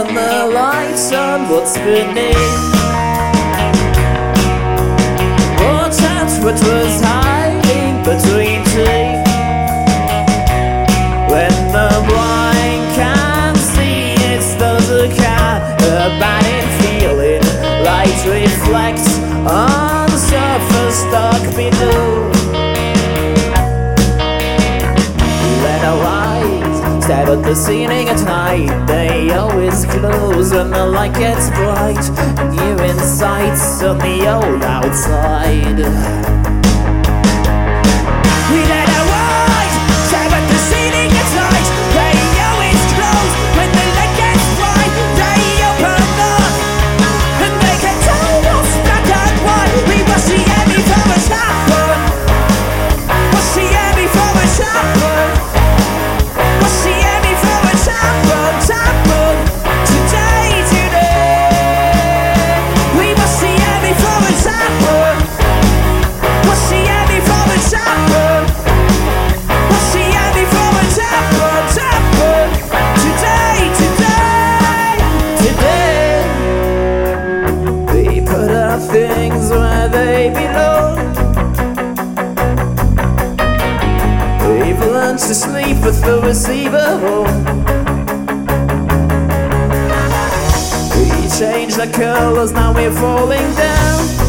turn the lights on what's beneath. Watch out what was hiding between teeth. When the blind can't see, it's those who can. A biting feeling, light reflects on the surface dark below. Let our eyes stare at the ceiling at night. They always close when the light gets bright, and you in sight on the old outside. We let our eyes stare at the ceiling at night. They always close when the light gets bright. They open up and they can tell us black and white. We watch the enemy from a happen. Watch the enemy from a happen. Watch the enemy from a happen. Today, today. We watch the enemy from a happen. Watch the enemy from a happen. Watch the enemy from a happen. Today, today, today. We put our things where they belong. We've learned to sleep with the receiver home. We changed the colors, now we're falling down.